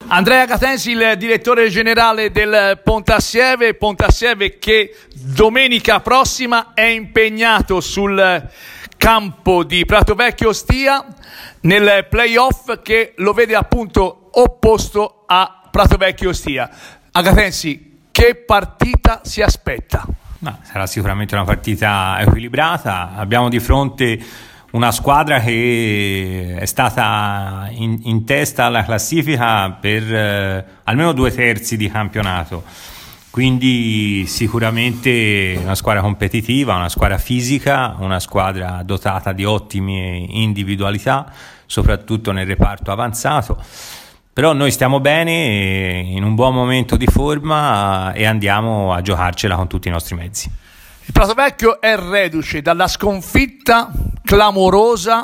Andrea Catensi, il direttore generale del Pontassieve che domenica prossima è impegnato sul campo di Pratovecchio Ostia nel playoff che lo vede appunto opposto a Pratovecchio Ostia. A Catensi, che partita si aspetta? Sarà sicuramente una partita equilibrata. Abbiamo di fronte una squadra che è stata in testa alla classifica per almeno 2/3 di campionato, quindi sicuramente una squadra competitiva, una squadra fisica, una squadra dotata di ottime individualità, soprattutto nel reparto avanzato. Però noi stiamo bene, in un buon momento di forma e andiamo a giocarcela con tutti i nostri mezzi. Il Pratovecchio è reduce dalla sconfitta clamorosa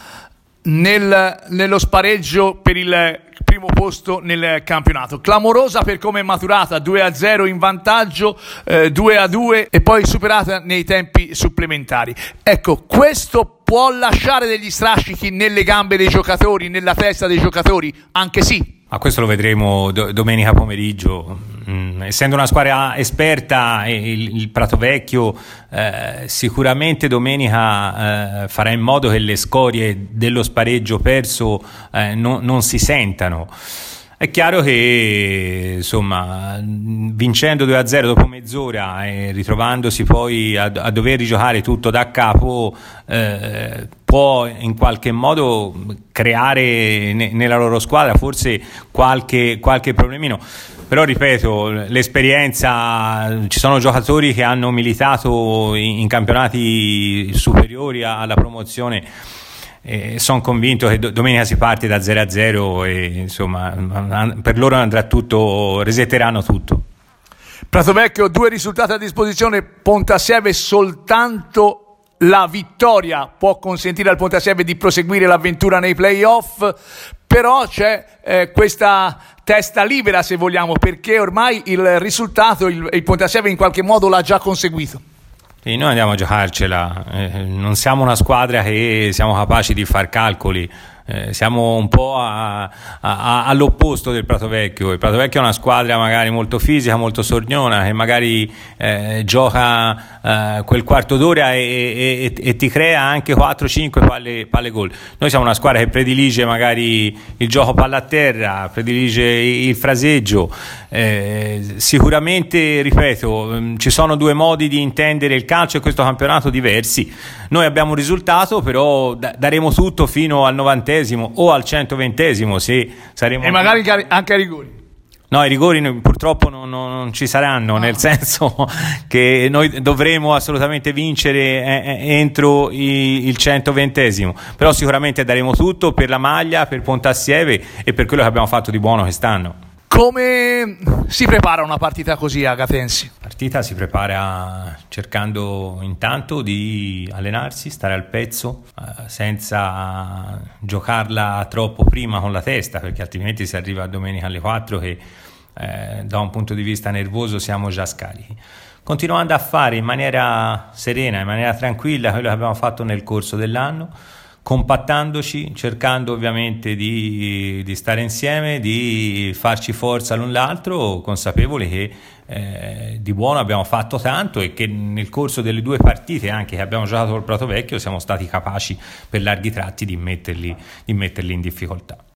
nello spareggio per il primo posto nel campionato. Clamorosa per come è maturata, 2-0 in vantaggio, 2-2 e poi superata nei tempi supplementari. Ecco, questo può lasciare degli strascichi nelle gambe dei giocatori, nella testa dei giocatori? Anche sì. Ma questo lo vedremo domenica pomeriggio. Essendo una squadra esperta, il Pratovecchio sicuramente domenica farà in modo che le scorie dello spareggio perso non si sentano. È chiaro che insomma, vincendo 2-0 dopo mezz'ora e ritrovandosi poi a dover rigiocare tutto da capo, può in qualche modo creare nella loro squadra forse qualche problemino. Però ripeto, l'esperienza, ci sono giocatori che hanno militato in campionati superiori alla promozione. Sono convinto che domenica si parte da 0-0 e insomma per loro andrà tutto, resetteranno tutto. Pratovecchio, 2 risultati a disposizione, Pontassieve soltanto la vittoria può consentire al Pontassieve di proseguire l'avventura nei playoff, però c'è questa testa libera, se vogliamo, perché ormai il risultato il Pontassieve in qualche modo l'ha già conseguito. Sì, noi andiamo a giocarcela, non siamo una squadra che siamo capaci di far calcoli, siamo un po' all'opposto del Pratovecchio. Il Pratovecchio è una squadra magari molto fisica, molto sorniona, che magari gioca quel quarto d'ora e ti crea anche 4-5 palle gol. Noi siamo una squadra che predilige magari il gioco palla a terra, predilige il fraseggio. Sicuramente, ripeto, ci sono 2 modi di intendere il calcio e questo campionato diversi. Noi abbiamo un risultato, però daremo tutto fino al 90° o al 120° se saremo, e magari anche ai rigori. No, i rigori purtroppo non ci saranno, nel senso che noi dovremo assolutamente vincere entro il 120°, però sicuramente daremo tutto per la maglia, per Pontassieve e per quello che abbiamo fatto di buono quest'anno. Come si prepara una partita così a Catensi? La partita si prepara cercando intanto di allenarsi, stare al pezzo, senza giocarla troppo prima con la testa, perché altrimenti si arriva a domenica alle 4 che da un punto di vista nervoso siamo già scarichi. Continuando a fare in maniera serena, in maniera tranquilla quello che abbiamo fatto nel corso dell'anno, compattandoci, cercando ovviamente di stare insieme, di farci forza l'un l'altro, consapevoli che di buono abbiamo fatto tanto e che nel corso delle 2 partite anche che abbiamo giocato col Pratovecchio siamo stati capaci per larghi tratti di metterli in difficoltà.